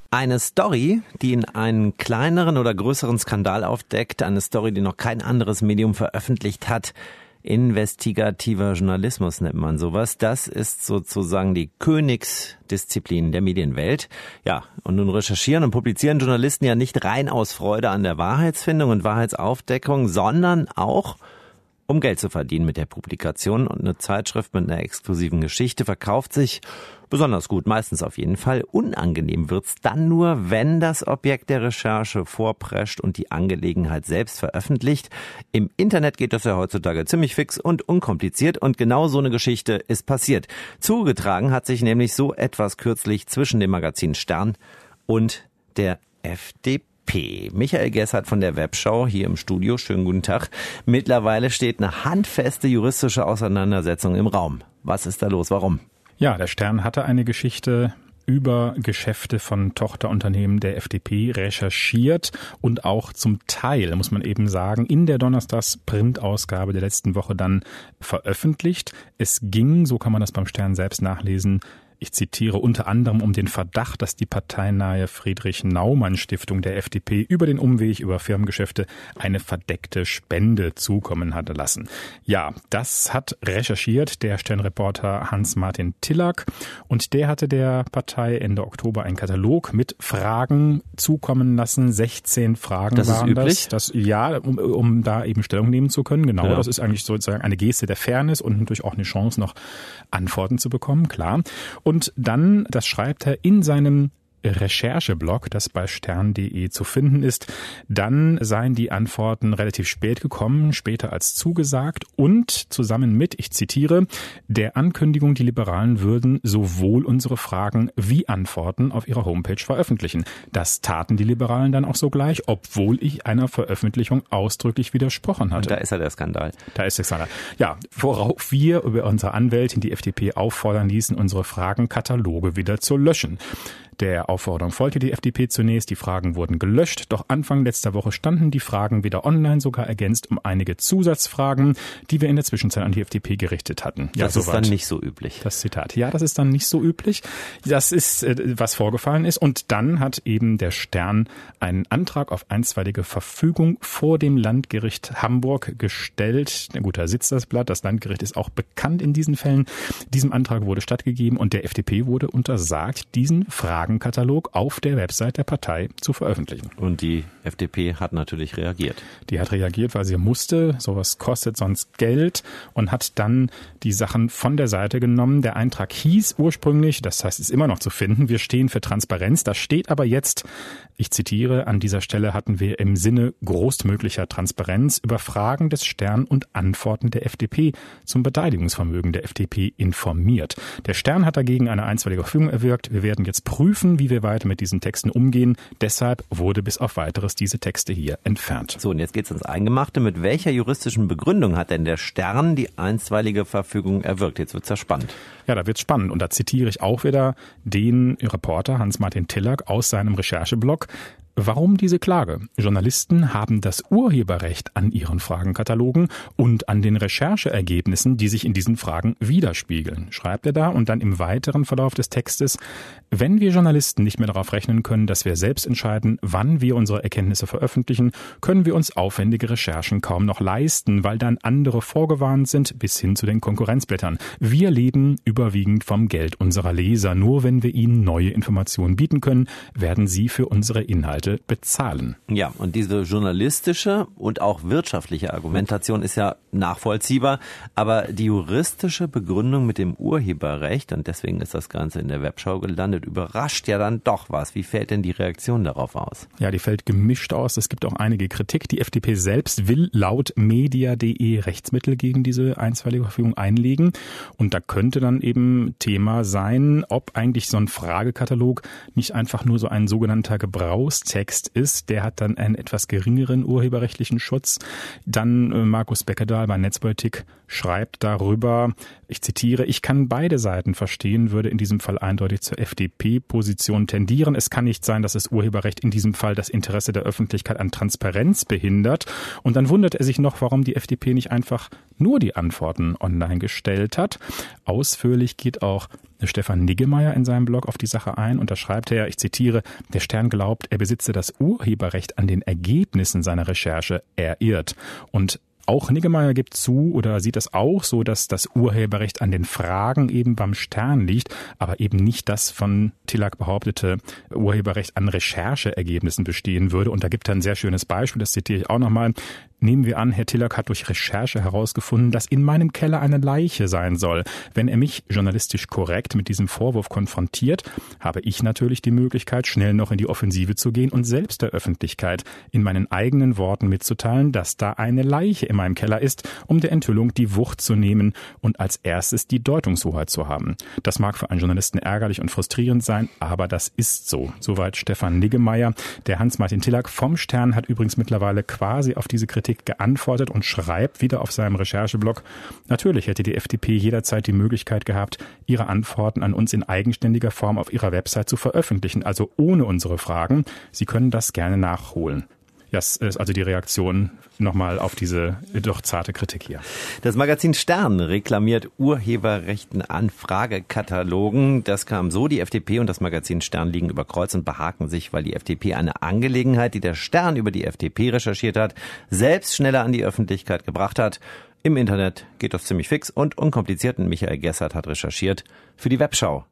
Eine Story, die in einen kleineren oder größeren Skandal aufdeckt, eine Story, die noch kein anderes Medium veröffentlicht hat. Investigativer Journalismus nennt man sowas. Das ist sozusagen die Königsdisziplin der Medienwelt. Ja, und nun recherchieren und publizieren Journalisten ja nicht rein aus Freude an der Wahrheitsfindung und Wahrheitsaufdeckung, sondern auch um Geld zu verdienen mit der Publikation. Und eine Zeitschrift mit einer exklusiven Geschichte verkauft sich besonders gut, meistens auf jeden Fall. Unangenehm wird's dann nur, wenn das Objekt der Recherche vorprescht und die Angelegenheit selbst veröffentlicht. Im Internet geht das ja heutzutage ziemlich fix und unkompliziert und genau so eine Geschichte ist passiert. Zugetragen hat sich nämlich so etwas kürzlich zwischen dem Magazin Stern und der FDP. Michael Gessert von der Webschau hier im Studio. Schönen guten Tag. Mittlerweile steht eine handfeste juristische Auseinandersetzung im Raum. Was ist da los? Warum? Ja, der Stern hatte eine Geschichte über Geschäfte von Tochterunternehmen der FDP recherchiert und auch zum Teil, muss man eben sagen, in der Donnerstags-Printausgabe der letzten Woche dann veröffentlicht. Es ging, so kann man das beim Stern selbst nachlesen, ich zitiere, unter anderem um den Verdacht, dass die parteinahe Friedrich-Naumann-Stiftung der FDP über den Umweg über Firmengeschäfte eine verdeckte Spende zukommen hatte lassen. Ja, das hat recherchiert der Stern-Reporter Hans-Martin Tillack und der hatte der Partei Ende Oktober einen Katalog mit Fragen zukommen lassen. 16 Fragen das waren ist üblich? das. Ja, um da eben Stellung nehmen zu können. Genau, ja. Das ist eigentlich sozusagen eine Geste der Fairness und natürlich auch eine Chance, noch Antworten zu bekommen, klar. Und dann, das schreibt er in seinem Rechercheblog, das bei stern.de zu finden ist, dann seien die Antworten relativ spät gekommen, später als zugesagt und zusammen mit, ich zitiere, der Ankündigung, die Liberalen würden sowohl unsere Fragen wie Antworten auf ihrer Homepage veröffentlichen. Das taten die Liberalen dann auch sogleich, obwohl ich einer Veröffentlichung ausdrücklich widersprochen hatte. Und da ist ja der Skandal. Da ist der Skandal. Ja, worauf wir über unsere Anwältin, die FDP, auffordern ließen, unsere Fragenkataloge wieder zu löschen. Der Aufforderung folgte die FDP zunächst, die Fragen wurden gelöscht, doch Anfang letzter Woche standen die Fragen wieder online, sogar ergänzt um einige Zusatzfragen, die wir in der Zwischenzeit an die FDP gerichtet hatten. Ja, das ist dann nicht so üblich. Das Zitat. Ja, das ist dann nicht so üblich. Das ist, was vorgefallen ist. Und dann hat eben der Stern einen Antrag auf einstweilige Verfügung vor dem Landgericht Hamburg gestellt. Na gut, da sitzt das Blatt. Das Landgericht ist auch bekannt in diesen Fällen. Diesem Antrag wurde stattgegeben und der FDP wurde untersagt, diesen Fragenkatalog auf der Website der Partei zu veröffentlichen. Und die FDP hat natürlich reagiert. Die hat reagiert, weil sie musste. Sowas kostet sonst Geld und hat dann die Sachen von der Seite genommen. Der Eintrag hieß ursprünglich, das heißt, ist immer noch zu finden, wir stehen für Transparenz. Das steht aber jetzt, ich zitiere, an dieser Stelle hatten wir im Sinne großmöglicher Transparenz über Fragen des Stern und Antworten der FDP zum Beteiligungsvermögen der FDP informiert. Der Stern hat dagegen eine einstweilige Verfügung erwirkt. Wir werden jetzt prüfen, wie wir weiter mit diesen Texten umgehen. Deshalb wurde bis auf Weiteres diese Texte hier entfernt. So, und jetzt geht's ins Eingemachte. Mit welcher juristischen Begründung hat denn der Stern die einstweilige Verfügung erwirkt? Jetzt wird's ja spannend. Ja, da wird's spannend. Und da zitiere ich auch wieder den Reporter Hans-Martin Tillack aus seinem Rechercheblog. Warum diese Klage? Journalisten haben das Urheberrecht an ihren Fragenkatalogen und an den Rechercheergebnissen, die sich in diesen Fragen widerspiegeln, schreibt er da. Und dann im weiteren Verlauf des Textes, wenn wir Journalisten nicht mehr darauf rechnen können, dass wir selbst entscheiden, wann wir unsere Erkenntnisse veröffentlichen, können wir uns aufwendige Recherchen kaum noch leisten, weil dann andere vorgewarnt sind, bis hin zu den Konkurrenzblättern. Wir leben überwiegend vom Geld unserer Leser. Nur wenn wir ihnen neue Informationen bieten können, werden sie für unsere Inhalte bezahlen. Ja, und diese journalistische und auch wirtschaftliche Argumentation ist ja nachvollziehbar, aber die juristische Begründung mit dem Urheberrecht, und deswegen ist das Ganze in der Webschau gelandet, überrascht ja dann doch was. Wie fällt denn die Reaktion darauf aus? Ja, die fällt gemischt aus. Es gibt auch einige Kritik. Die FDP selbst will laut media.de Rechtsmittel gegen diese einstweilige Verfügung einlegen. Und da könnte dann eben Thema sein, ob eigentlich so ein Fragekatalog nicht einfach nur so ein sogenannter Gebrauchstext ist, der hat dann einen etwas geringeren urheberrechtlichen Schutz. Dann Markus Beckedahl bei Netzpolitik schreibt darüber, ich zitiere, ich kann beide Seiten verstehen, würde in diesem Fall eindeutig zur FDP-Position tendieren. Es kann nicht sein, dass das Urheberrecht in diesem Fall das Interesse der Öffentlichkeit an Transparenz behindert. Und dann wundert er sich noch, warum die FDP nicht einfach nur die Antworten online gestellt hat. Ausführlich geht auch Stefan Niggemeier in seinem Blog auf die Sache ein und da schreibt er, ich zitiere, der Stern glaubt, er besitze das Urheberrecht an den Ergebnissen seiner Recherche, er irrt. Und auch Niggemeier gibt zu oder sieht es auch so, dass das Urheberrecht an den Fragen eben beim Stern liegt, aber eben nicht das von Tillack behauptete Urheberrecht an Rechercheergebnissen bestehen würde. Und da gibt er ein sehr schönes Beispiel, das zitiere ich auch nochmal. Nehmen wir an, Herr Tillack hat durch Recherche herausgefunden, dass in meinem Keller eine Leiche sein soll. Wenn er mich journalistisch korrekt mit diesem Vorwurf konfrontiert, habe ich natürlich die Möglichkeit, schnell noch in die Offensive zu gehen und selbst der Öffentlichkeit in meinen eigenen Worten mitzuteilen, dass da eine Leiche in meinem Keller ist, um der Enthüllung die Wucht zu nehmen und als erstes die Deutungshoheit zu haben. Das mag für einen Journalisten ärgerlich und frustrierend sein, aber das ist so. Soweit Stefan Niggemeier. Der Hans-Martin Tillack vom Stern hat übrigens mittlerweile quasi auf diese Kritik geantwortet und schreibt wieder auf seinem Rechercheblog, natürlich hätte die FDP jederzeit die Möglichkeit gehabt, ihre Antworten an uns in eigenständiger Form auf ihrer Website zu veröffentlichen, also ohne unsere Fragen. Sie können das gerne nachholen. Das ist also die Reaktion nochmal auf diese doch zarte Kritik hier. Das Magazin Stern reklamiert Urheberrechten an Fragekatalogen. Das kam so, die FDP und das Magazin Stern liegen über Kreuz und behaken sich, weil die FDP eine Angelegenheit, die der Stern über die FDP recherchiert hat, selbst schneller an die Öffentlichkeit gebracht hat. Im Internet geht das ziemlich fix und unkompliziert. Michael Gessert hat recherchiert für die Webschau.